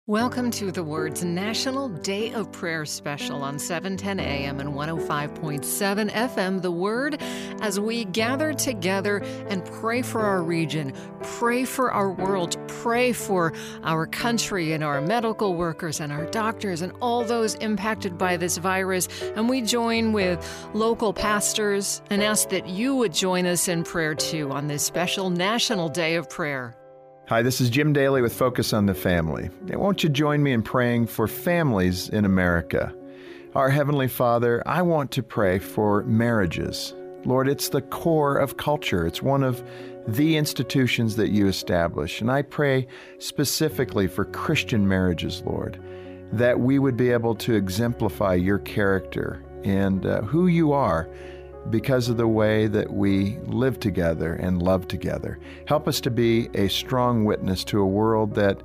Welcome to the Word's National Day of Prayer special on 710 AM and 105.7 FM, The Word, as we gather together and pray for our region, pray for our world, pray for our country and our medical workers and our doctors and all those impacted by this virus. And we join with local pastors and ask that you would join us in prayer too on this special National Day of Prayer. Hi, this is Jim Daly with Focus on the Family. And won't you join me in praying for families in America? Our Heavenly Father, I want to pray for marriages. Lord, it's the core of culture. It's one of the institutions that you establish. And I pray specifically for Christian marriages, Lord, that we would be able to exemplify your character and who you are because of the way that we live together and love together. Help us to be a strong witness to a world that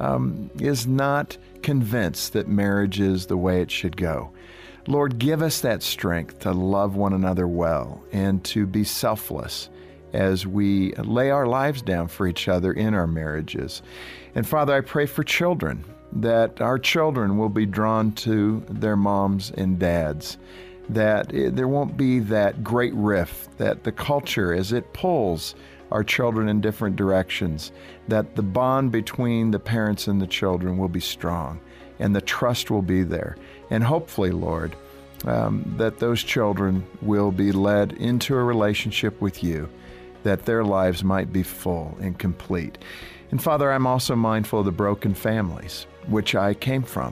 is not convinced that marriage is the way it should go. Lord, give us that strength to love one another well and to be selfless as we lay our lives down for each other in our marriages. And Father, I pray for children, that our children will be drawn to their moms and dads, that there won't be that great rift, that the culture, as it pulls our children in different directions, that the bond between the parents and the children will be strong, and the trust will be there. And hopefully, Lord, that those children will be led into a relationship with you, that their lives might be full and complete. And Father, I'm also mindful of the broken families, which I came from.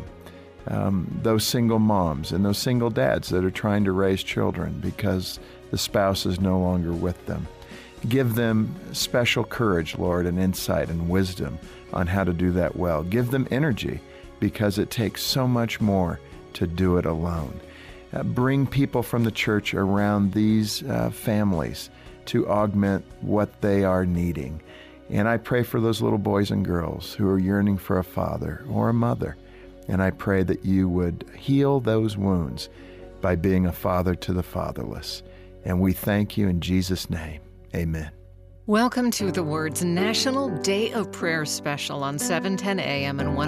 Those single moms and those single dads that are trying to raise children because the spouse is no longer with them. Give them special courage, Lord, and insight and wisdom on how to do that well. Give them energy because it takes so much more to do it alone. Bring people from the church around these families to augment what they are needing. And I pray for those little boys and girls who are yearning for a father or a mother. And I pray that you would heal those wounds by being a father to the fatherless. And we thank you in Jesus' name. Amen. Welcome to the Word's National Day of Prayer special on 710 AM and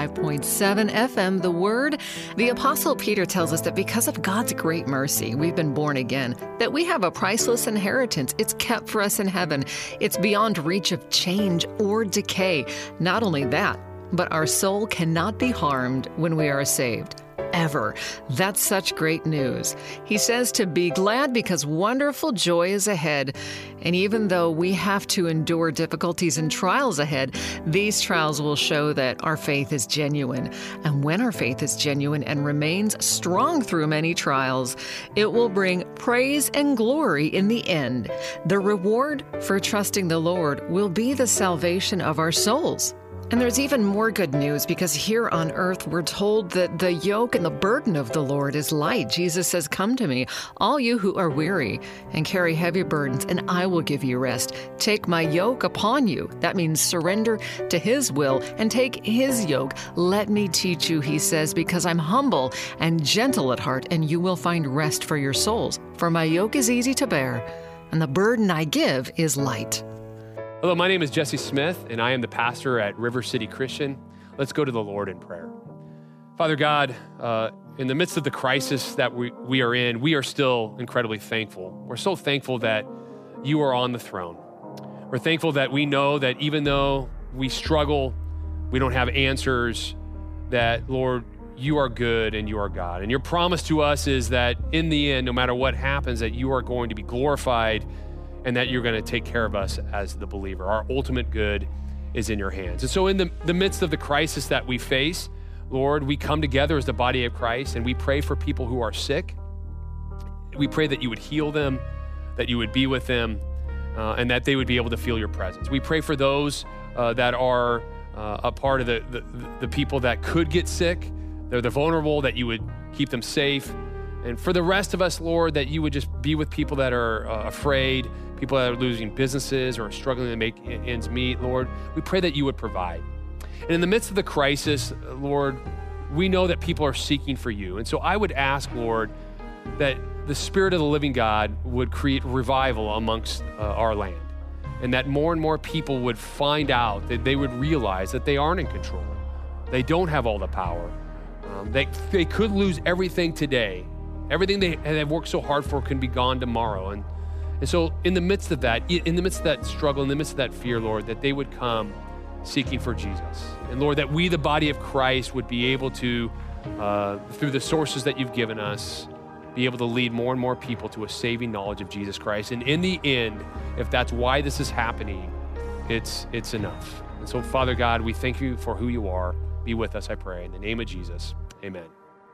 105.7 FM, The Word. The Apostle Peter tells us that because of God's great mercy, we've been born again, that we have a priceless inheritance. It's kept for us in heaven. It's beyond reach of change or decay. Not only that, but our soul cannot be harmed when we are saved. Ever. That's such great news. He says to be glad because wonderful joy is ahead. And even though we have to endure difficulties and trials ahead, these trials will show that our faith is genuine. And when our faith is genuine and remains strong through many trials, it will bring praise and glory in the end. The reward for trusting the Lord will be the salvation of our souls. And there's even more good news because here on earth, we're told that the yoke and the burden of the Lord is light. Jesus says, "Come to me, all you who are weary and carry heavy burdens, and I will give you rest. Take my yoke upon you." That means surrender to His will and take His yoke. "Let me teach you," He says, "because I'm humble and gentle at heart, and you will find rest for your souls. For my yoke is easy to bear, and the burden I give is light." Hello, my name is Jesse Smith, and I am the pastor at River City Christian. Let's go to the Lord in prayer. Father God, in the midst of the crisis that we are in, we are still incredibly thankful. We're so thankful that you are on the throne. We're thankful that we know that even though we struggle, we don't have answers, that, Lord, you are good and you are God. And your promise to us is that in the end, no matter what happens, that you are going to be glorified and that you're going to take care of us as the believer. Our ultimate good is in your hands. And so in the midst of the crisis that we face, Lord, we come together as the body of Christ and we pray for people who are sick. We pray that you would heal them, that you would be with them, and that they would be able to feel your presence. We pray for those that are a part of the people that could get sick. They're the vulnerable, that you would keep them safe. And for the rest of us, Lord, that you would just be with people that are afraid, people that are losing businesses or struggling to make ends meet, Lord. We pray that you would provide. And in the midst of the crisis, Lord, we know that people are seeking for you. And so I would ask, Lord, that the Spirit of the living God would create revival amongst our land, and that more and more people would find out, that they would realize that they aren't in control, They don't have all the power. They could lose everything today. Everything they've worked so hard for can be gone tomorrow. And so in the midst of that, struggle, in the midst of that fear, Lord, that they would come seeking for Jesus. And Lord, that we, the body of Christ, would be able to, through the sources that you've given us, be able to lead more and more people to a saving knowledge of Jesus Christ. And in the end, if that's why this is happening, it's enough. And so, Father God, we thank you for who you are. Be with us, I pray. In the name of Jesus, amen.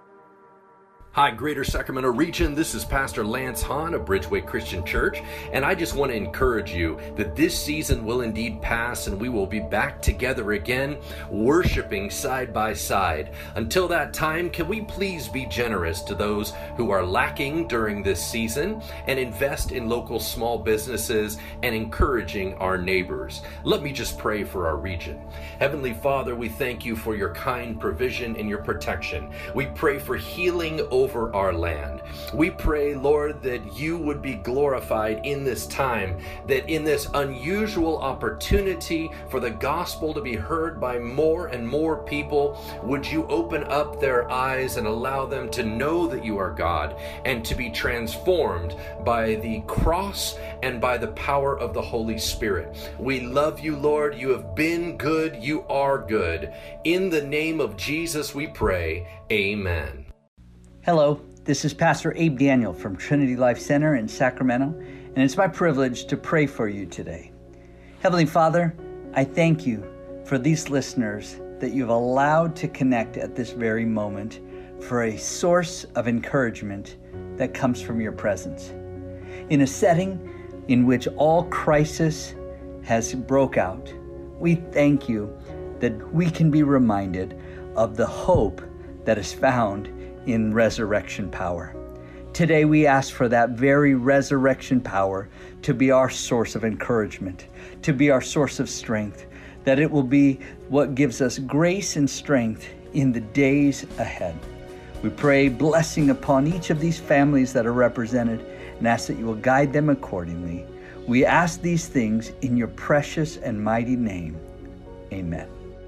Hi, Greater Sacramento Region. This is Pastor Lance Hahn of Bridgeway Christian Church, and I just want to encourage you that this season will indeed pass and we will be back together again, worshiping side by side. Until that time, can we please be generous to those who are lacking during this season and invest in local small businesses and encouraging our neighbors? Let me just pray for our region. Heavenly Father, we thank you for your kind provision and your protection. We pray for healing over our land. We pray, Lord, that you would be glorified in this time, that in this unusual opportunity for the gospel to be heard by more and more people, would you open up their eyes and allow them to know that you are God and to be transformed by the cross and by the power of the Holy Spirit. We love you, Lord. You have been good. You are good. In the name of Jesus, we pray. Amen. Hello, this is Pastor Abe Daniel from Trinity Life Center in Sacramento, and it's my privilege to pray for you today. Heavenly Father, I thank you for these listeners that you've allowed to connect at this very moment for a source of encouragement that comes from your presence. In a setting in which all crisis has broke out, we thank you that we can be reminded of the hope that is found in resurrection power. Today we ask for that very resurrection power to be our source of encouragement, to be our source of strength, that it will be what gives us grace and strength in the days ahead. We pray blessing upon each of these families that are represented and ask that you will guide them accordingly. We ask these things in your precious and mighty name. Amen.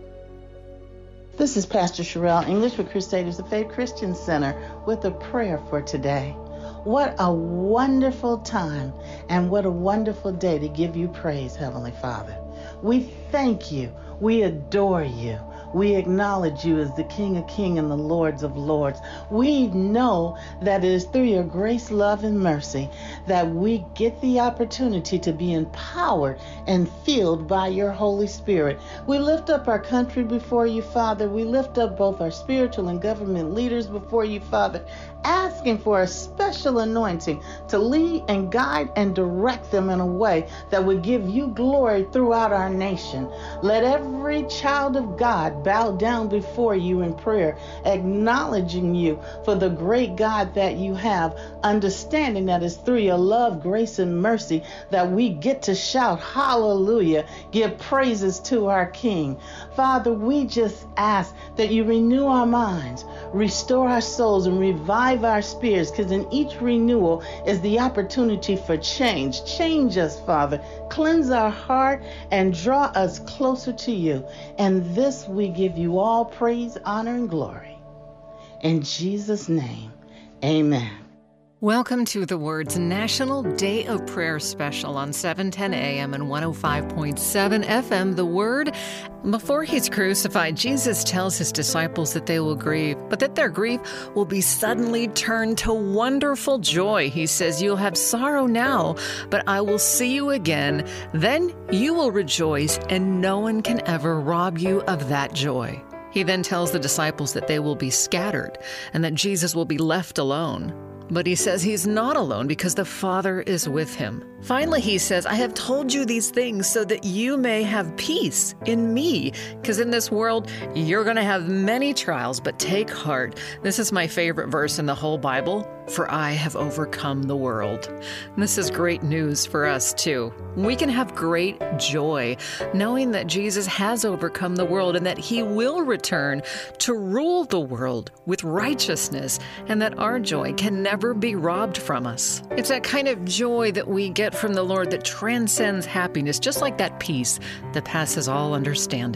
This is Pastor Sherelle English with Crusaders of Faith Christian Center with a prayer for today. What a wonderful time and what a wonderful day to give you praise, Heavenly Father. We thank you. We adore you. We acknowledge you as the King of Kings and the Lords of Lords. We know that it is through your grace, love, and mercy that we get the opportunity to be empowered and filled by your Holy Spirit. We lift up our country before you, Father. We lift up both our spiritual and government leaders before you, Father, asking for a special anointing to lead and guide and direct them in a way that would give you glory throughout our nation. Let every child of God bow down before you in prayer, acknowledging you for the great God that you have, understanding that it's through your love, grace, and mercy that we get to shout hallelujah, give praises to our King. Father, we just ask that you renew our minds, restore our souls, and revive our spirits, because in each renewal is the opportunity for change. Change us, Father. Cleanse our heart and draw us closer to you. And this we give you all praise, honor, and glory. In Jesus' name, amen. Welcome to The Word's National Day of Prayer special on 710 AM and 105.7 FM, The Word. Before he's crucified, Jesus tells his disciples that they will grieve, but that their grief will be suddenly turned to wonderful joy. He says, "You'll have sorrow now, but I will see you again. Then you will rejoice, and no one can ever rob you of that joy." He then tells the disciples that they will be scattered and that Jesus will be left alone. But he says he's not alone because the Father is with him. Finally, he says, "I have told you these things so that you may have peace in me." Because in this world, you're going to have many trials, but take heart. This is my favorite verse in the whole Bible. "For I have overcome the world." And this is great news for us, too. We can have great joy knowing that Jesus has overcome the world and that he will return to rule the world with righteousness, and that our joy can never be robbed from us. It's that kind of joy that we get from the Lord that transcends happiness, just like that peace that passes all understanding.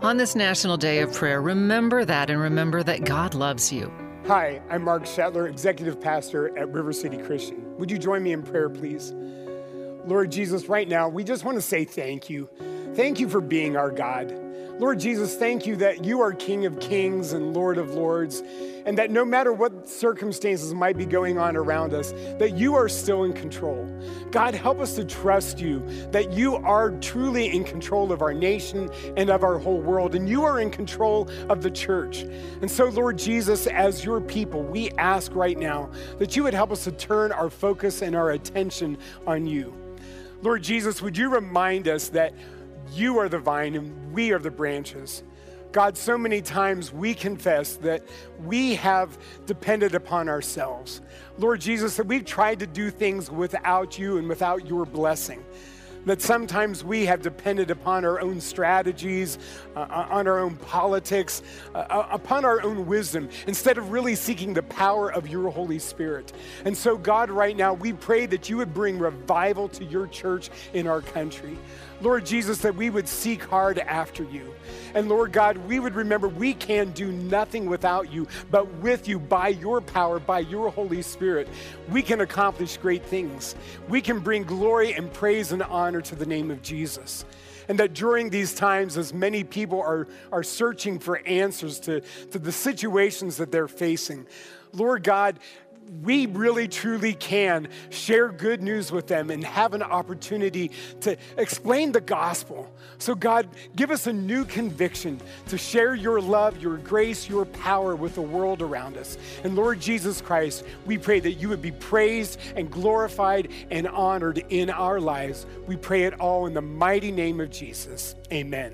On this National Day of Prayer, remember that and remember that God loves you. Hi, I'm Mark Shetler, Executive Pastor at River City Christian. Would you join me in prayer, please? Lord Jesus, right now, we just want to say thank you. Thank you for being our God. Lord Jesus, thank you that you are King of Kings and Lord of Lords, and that no matter what circumstances might be going on around us, that you are still in control. God, help us to trust you, that you are truly in control of our nation and of our whole world, and you are in control of the church. And so, Lord Jesus, as your people, we ask right now that you would help us to turn our focus and our attention on you. Lord Jesus, would you remind us that you are the vine and we are the branches. God, so many times we confess that we have depended upon ourselves. Lord Jesus, that we've tried to do things without you and without your blessing. That sometimes we have depended upon our own strategies, on our own politics, upon our own wisdom, instead of really seeking the power of your Holy Spirit. And so, God, right now, we pray that you would bring revival to your church in our country. Lord Jesus, that we would seek hard after you. And Lord God, we would remember we can do nothing without you, but with you, by your power, by your Holy Spirit, we can accomplish great things. We can bring glory and praise and honor to the name of Jesus. And that during these times, as many people are searching for answers to the situations that they're facing, Lord God, we really truly can share good news with them and have an opportunity to explain the gospel. So God, give us a new conviction to share your love, your grace, your power with the world around us. And Lord Jesus Christ, we pray that you would be praised and glorified and honored in our lives. We pray it all in the mighty name of Jesus. Amen.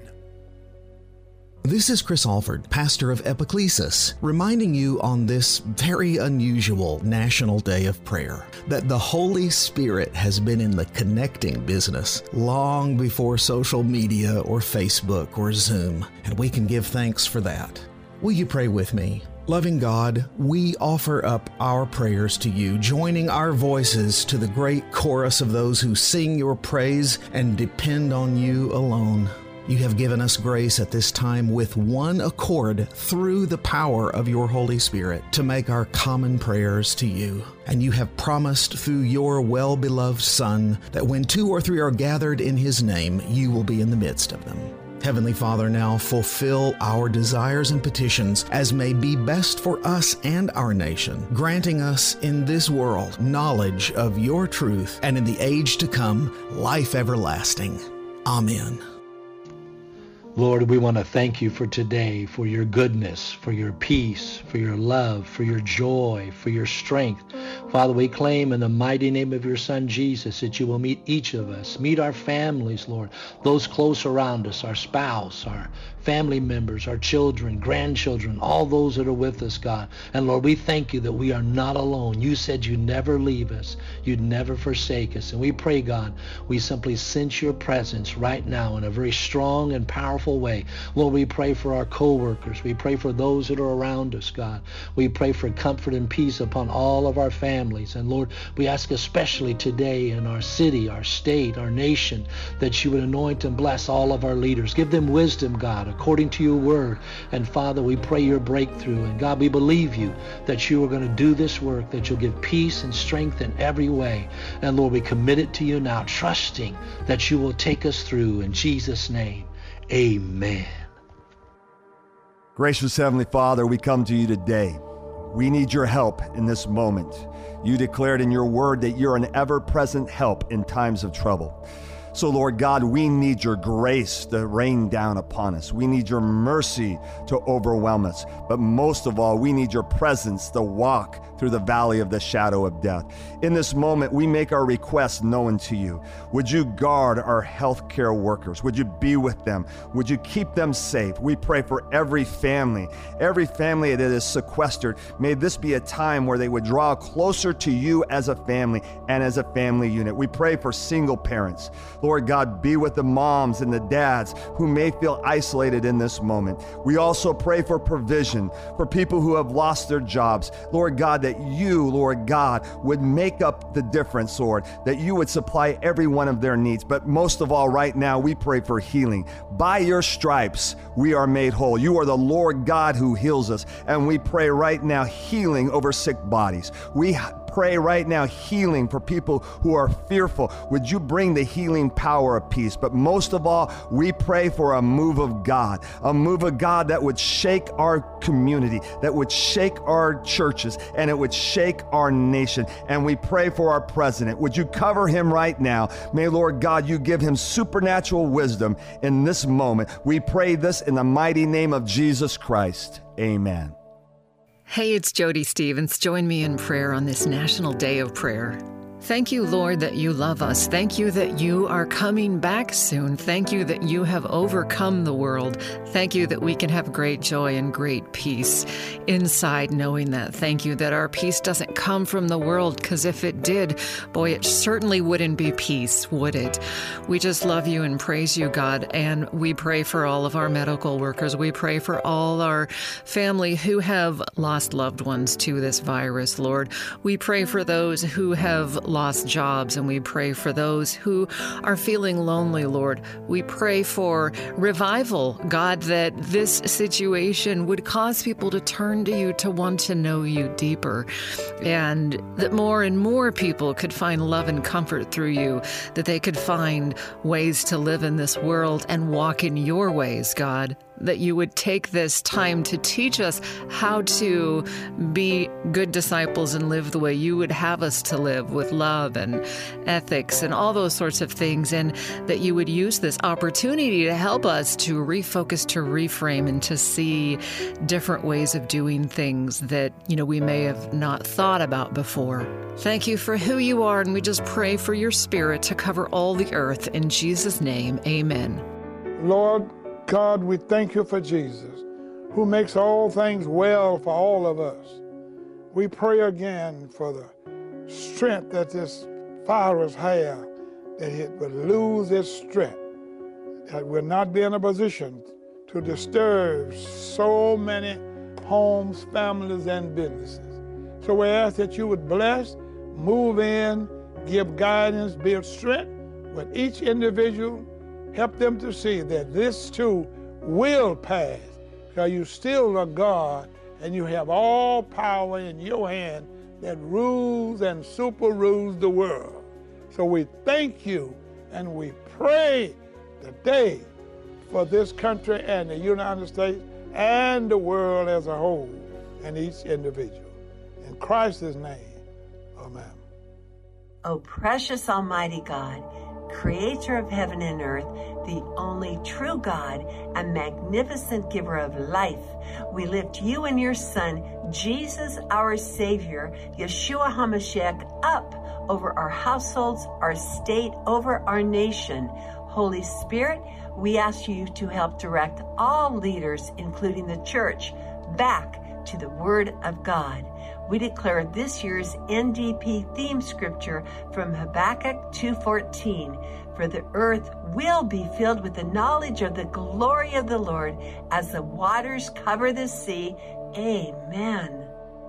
This is Chris Alford, pastor of Epiclesis, reminding you on this very unusual National Day of Prayer that the Holy Spirit has been in the connecting business long before social media or Facebook or Zoom, and we can give thanks for that. Will you pray with me? Loving God, we offer up our prayers to you, joining our voices to the great chorus of those who sing your praise and depend on you alone. You have given us grace at this time with one accord through the power of your Holy Spirit to make our common prayers to you. And you have promised through your well-beloved Son that when 2 or 3 are gathered in his name, you will be in the midst of them. Heavenly Father, now fulfill our desires and petitions as may be best for us and our nation, granting us in this world knowledge of your truth and in the age to come, life everlasting. Amen. Lord, we want to thank you for today, for your goodness, for your peace, for your love, for your joy, for your strength. Father, we claim in the mighty name of your Son, Jesus, that you will meet each of us, meet our families, Lord, those close around us, our spouse, our family members, our children, grandchildren, all those that are with us, God. And Lord, we thank you that we are not alone. You said you'd never leave us. You'd never forsake us. And we pray, God, we simply sense your presence right now in a very strong and powerful way. Lord, we pray for our co-workers. We pray for those that are around us, God. We pray for comfort and peace upon all of our families. And Lord, we ask especially today in our city, our state, our nation, that you would anoint and bless all of our leaders. Give them wisdom, God, according to your word. And Father, we pray your breakthrough. And God, we believe you that you are going to do this work, that you'll give peace and strength in every way. And Lord, we commit it to you now, trusting that you will take us through. In Jesus' name, amen. Gracious Heavenly Father, we come to you today. We need your help in this moment. You declared in your word that you're an ever-present help in times of trouble. So, Lord God, we need your grace to rain down upon us. We need your mercy to overwhelm us. But most of all, we need your presence to walk through the valley of the shadow of death. In this moment, we make our requests known to you. Would you guard our healthcare workers? Would you be with them? Would you keep them safe? We pray for every family that is sequestered. May this be a time where they would draw closer to you as a family and as a family unit. We pray for single parents. Lord God, be with the moms and the dads who may feel isolated in this moment. We also pray for provision for people who have lost their jobs. Lord God, that that you, Lord God, would make up the difference, Lord, that you would supply every one of their needs. But most of all, right now, we pray for healing. By your stripes, we are made whole. You are the Lord God who heals us. And we pray right now healing over sick bodies. We pray right now healing for people who are fearful. Would you bring the healing power of peace? But most of all, we pray for a move of God that would shake our community, that would shake our churches, and it would shake our nation. And we pray for our president. Would you cover him right now? May, Lord God, you give him supernatural wisdom in this moment. We pray this in the mighty name of Jesus Christ. Amen. Hey, it's Jody Stevens. Join me in prayer on this National Day of Prayer. Thank you, Lord, that you love us. Thank you that you are coming back soon. Thank you that you have overcome the world. Thank you that we can have great joy and great peace inside knowing that. Thank you that our peace doesn't come from the world, because if it did, boy, it certainly wouldn't be peace, would it? We just love you and praise you, God, and we pray for all of our medical workers. We pray for all our family who have lost loved ones to this virus, Lord. We pray for those who have lost jobs, and we pray for those who are feeling lonely, Lord. We pray for revival, God, that this situation would cause people to turn to you, to want to know you deeper, and that more and more people could find love and comfort through you, that they could find ways to live in this world and walk in your ways, God. That you would take this time to teach us how to be good disciples and live the way you would have us to live, with love and ethics and all those sorts of things, and that you would use this opportunity to help us to refocus, to reframe, and to see different ways of doing things that, we may have not thought about before. Thank you for who you are, and we just pray for your Spirit to cover all the earth. In Jesus' name, amen. Lord God, we thank you for Jesus, who makes all things well for all of us. We pray again for the strength that this virus has, that it will lose its strength, that will not be in a position to disturb so many homes, families, and businesses. So we ask that you would bless, move in, give guidance, build strength with each individual. Help them to see that this too will pass, because you still are God and you have all power in your hand that rules and super rules the world. So we thank you and we pray today for this country and the United States and the world as a whole and each individual. In Christ's name, amen. O precious Almighty God, Creator of heaven and earth, the only true God and magnificent giver of life, we lift you and your Son, Jesus, our Savior, Yeshua HaMashiach, up over our households, our state, over our nation. Holy Spirit, we ask you to help direct all leaders, including the church, back to the Word of God. We declare this year's NDP theme scripture from Habakkuk 2:14. For the earth will be filled with the knowledge of the glory of the Lord as the waters cover the sea. Amen.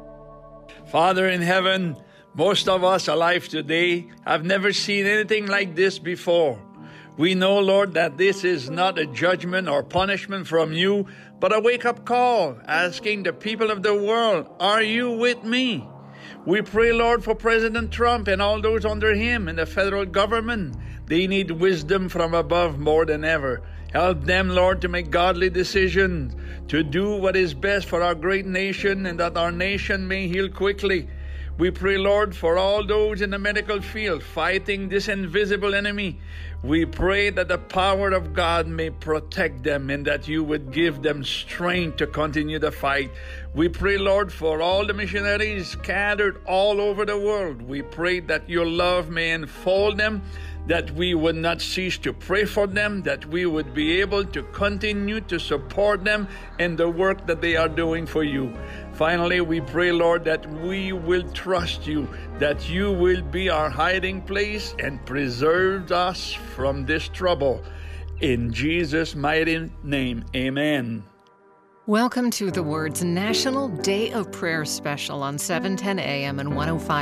Father in heaven, most of us alive today have never seen anything like this before. We know, Lord, that this is not a judgment or punishment from you, but a wake-up call asking the people of the world, are you with me? We pray, Lord, for President Trump and all those under him in the federal government. They need wisdom from above more than ever. Help them, Lord, to make godly decisions, to do what is best for our great nation, and that our nation may heal quickly. We pray, Lord, for all those in the medical field fighting this invisible enemy. We pray that the power of God may protect them and that you would give them strength to continue the fight. We pray, Lord, for all the missionaries scattered all over the world. We pray that your love may enfold them, that we would not cease to pray for them, that we would be able to continue to support them in the work that they are doing for you. Finally, we pray, Lord, that we will trust you, that you will be our hiding place and preserve us from this trouble. In Jesus' mighty name, amen. Welcome to the Word's National Day of Prayer special on 710 AM and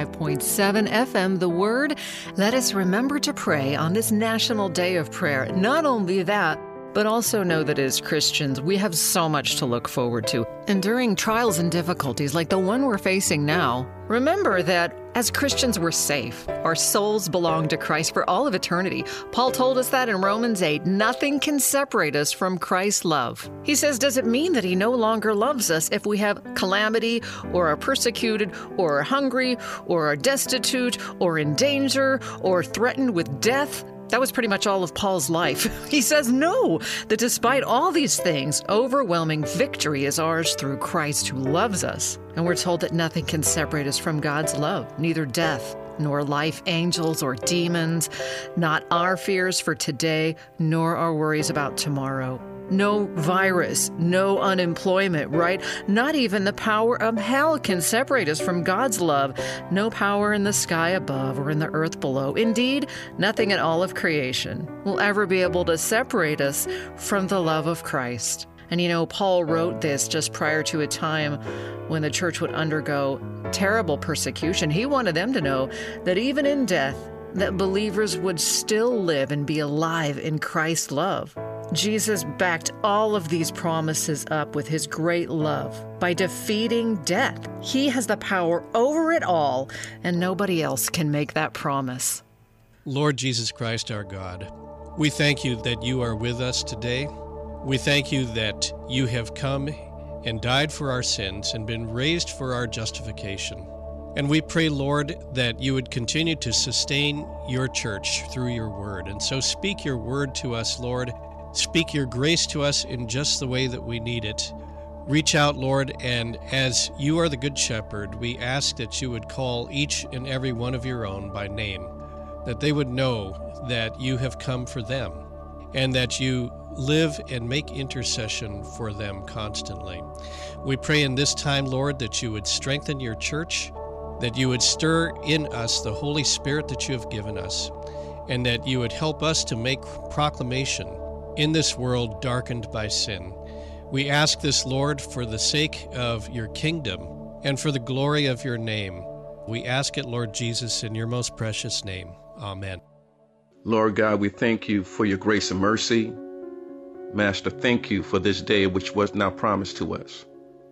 105.7 FM. The Word. Let us remember to pray on this National Day of Prayer. Not only that, but also know that as Christians, we have so much to look forward to. And during trials and difficulties like the one we're facing now, remember that as Christians, we're safe. Our souls belong to Christ for all of eternity. Paul told us that in Romans 8, nothing can separate us from Christ's love. He says, does it mean that he no longer loves us if we have calamity or are persecuted or are hungry or are destitute or in danger or threatened with death? That was pretty much all of Paul's life. He says no, that despite all these things, overwhelming victory is ours through Christ who loves us. And we're told that nothing can separate us from God's love, neither death, nor life, angels, or demons, not our fears for today, nor our worries about tomorrow. No virus, no unemployment, right? Not even the power of hell can separate us from God's love. No power in the sky above or in the earth below. Indeed, nothing in all of creation will ever be able to separate us from the love of Christ. And you know, Paul wrote this just prior to a time when the church would undergo terrible persecution. He wanted them to know that even in death, that believers would still live and be alive in Christ's love. Jesus backed all of these promises up with his great love by defeating death. He has the power over it all, and nobody else can make that promise. Lord Jesus Christ, our God, we thank you that you are with us today. We thank you that you have come and died for our sins and been raised for our justification. And we pray, Lord, that you would continue to sustain your church through your word. And so speak your word to us, Lord. Speak your grace to us in just the way that we need it. Reach out, Lord, and as you are the good shepherd, we ask that you would call each and every one of your own by name, that they would know that you have come for them, and that you live and make intercession for them constantly. We pray in this time, Lord, that you would strengthen your church, that you would stir in us the Holy Spirit that you have given us, and that you would help us to make proclamation in this world darkened by sin. We ask this, Lord, for the sake of your kingdom and for the glory of your name. We ask it, Lord Jesus, in your most precious name. Amen. Lord God, we thank you for your grace and mercy. Master, thank you for this day which was now promised to us.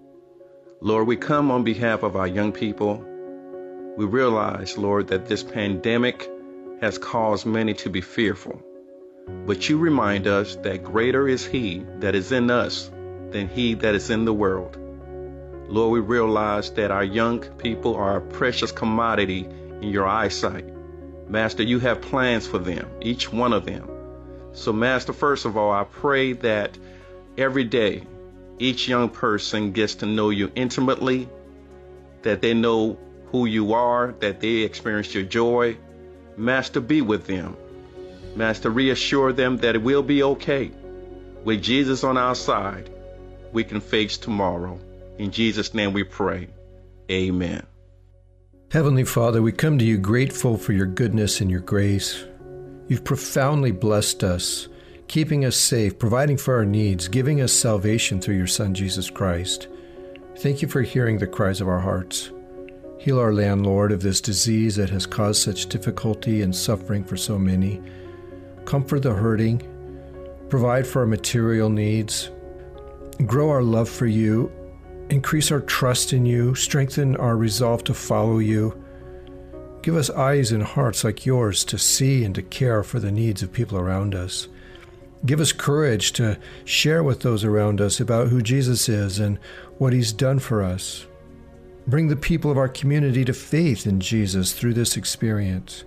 Lord, we come on behalf of our young people. We realize, Lord, that this pandemic has caused many to be fearful. But you remind us that greater is he that is in us than he that is in the world. Lord, we realize that our young people are a precious commodity in your eyesight. Master, you have plans for them, each one of them. So, Master, first of all, I pray that every day each young person gets to know you intimately, that they know who you are, that they experience your joy. Master, be with them. Master, reassure them that it will be okay. With Jesus on our side, we can face tomorrow. In Jesus' name we pray. Amen. Heavenly Father, we come to you grateful for your goodness and your grace. You've profoundly blessed us, keeping us safe, providing for our needs, giving us salvation through your Son, Jesus Christ. Thank you for hearing the cries of our hearts. Heal our land, Lord, of this disease that has caused such difficulty and suffering for so many. Comfort the hurting, provide for our material needs, grow our love for you, increase our trust in you, strengthen our resolve to follow you. Give us eyes and hearts like yours to see and to care for the needs of people around us. Give us courage to share with those around us about who Jesus is and what he's done for us. Bring the people of our community to faith in Jesus through this experience.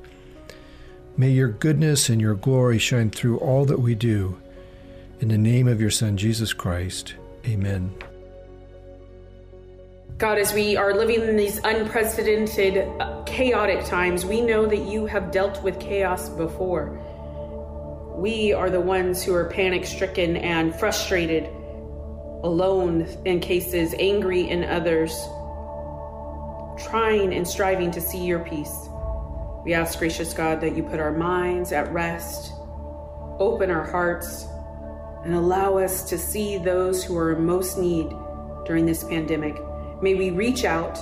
May your goodness and your glory shine through all that we do. In the name of your Son, Jesus Christ, amen. God, as we are living in these unprecedented, chaotic times, we know that you have dealt with chaos before. We are the ones who are panic-stricken and frustrated, alone in cases, angry in others, trying and striving to see your peace. We ask, gracious God, that you put our minds at rest, open our hearts, and allow us to see those who are in most need during this pandemic. May we reach out,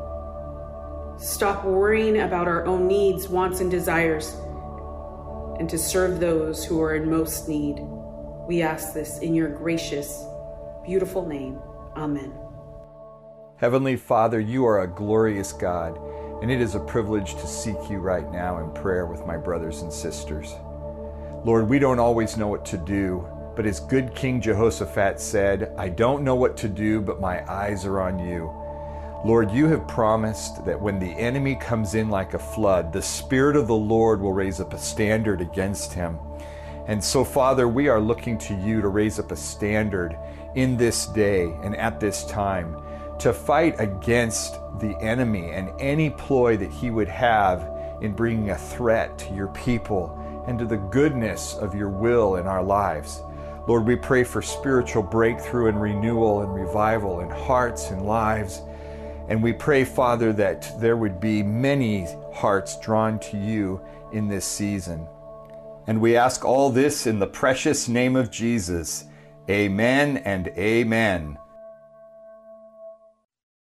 stop worrying about our own needs, wants, and desires, and to serve those who are in most need. We ask this in your gracious, beautiful name. Amen. Heavenly Father, you are a glorious God, and it is a privilege to seek you right now in prayer with my brothers and sisters. Lord, we don't always know what to do, but as good King Jehoshaphat said, I don't know what to do, but my eyes are on you. Lord, you have promised that when the enemy comes in like a flood, the Spirit of the Lord will raise up a standard against him. And so, Father, we are looking to you to raise up a standard in this day and at this time to fight against the enemy and any ploy that he would have in bringing a threat to your people and to the goodness of your will in our lives. Lord, we pray for spiritual breakthrough and renewal and revival in hearts and lives. And we pray, Father, that there would be many hearts drawn to you in this season. And we ask all this in the precious name of Jesus. Amen and amen.